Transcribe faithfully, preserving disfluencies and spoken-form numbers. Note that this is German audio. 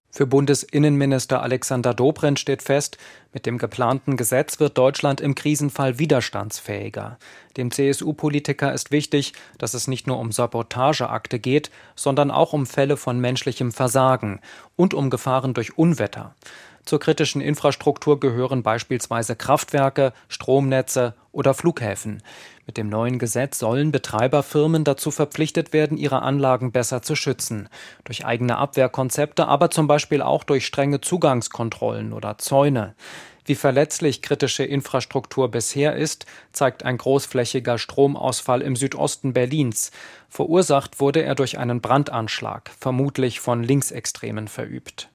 Für Bundesinnenminister Alexander Dobrindt steht fest, mit dem geplanten Gesetz wird Deutschland im Krisenfall widerstandsfähiger. Dem C S U-Politiker ist wichtig, dass es nicht nur um Sabotageakte geht, sondern auch um Fälle von menschlichem Versagen und um Gefahren durch Unwetter. Zur kritischen Infrastruktur gehören beispielsweise Kraftwerke, Stromnetze oder Flughäfen. Mit dem neuen Gesetz sollen Betreiberfirmen dazu verpflichtet werden, ihre Anlagen besser zu schützen. Durch eigene Abwehrkonzepte, aber zum Beispiel auch durch strenge Zugangskontrollen oder Zäune. Wie verletzlich kritische Infrastruktur bisher ist, zeigt ein großflächiger Stromausfall im Südosten Berlins. Verursacht wurde er durch einen Brandanschlag, vermutlich von Linksextremen verübt.